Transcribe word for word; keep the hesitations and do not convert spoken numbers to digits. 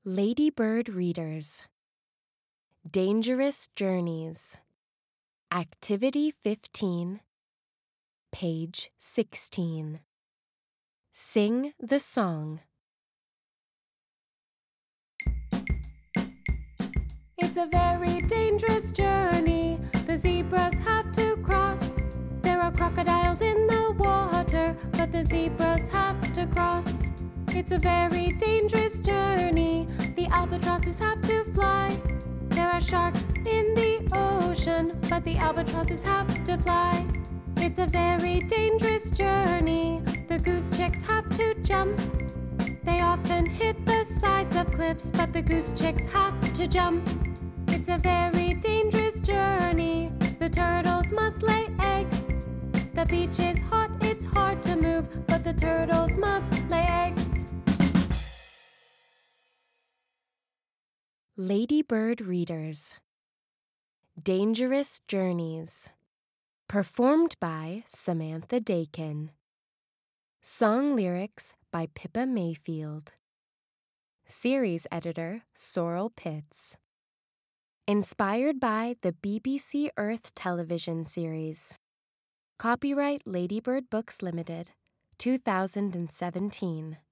Ladybird Readers. Dangerous Journeys. Activity fifteen, page sixteen. Sing the song. It's a very dangerous journey the zebras have to cross. There are crocodiles in the water, but the zebras have to cross. It's a very dangerous journey the albatrosses have to fly. There are sharks in the ocean, but the albatrosses have to fly. It's a very dangerous journey the goose chicks have to jump. They often hit the sides of cliffs, but the goose chicks have to jump. It's a very dangerous journey. The turtles must lay eggs. The beach is hot, it's hard to move, but the turtles must lay eggs. Ladybird Readers. Dangerous Journeys. Performed by Samantha Dakin. Song lyrics by Pippa Mayfield. Series editor Sorrel Pitts. Inspired by the B B C Earth television series. Copyright Ladybird Books Limited, two thousand seventeen.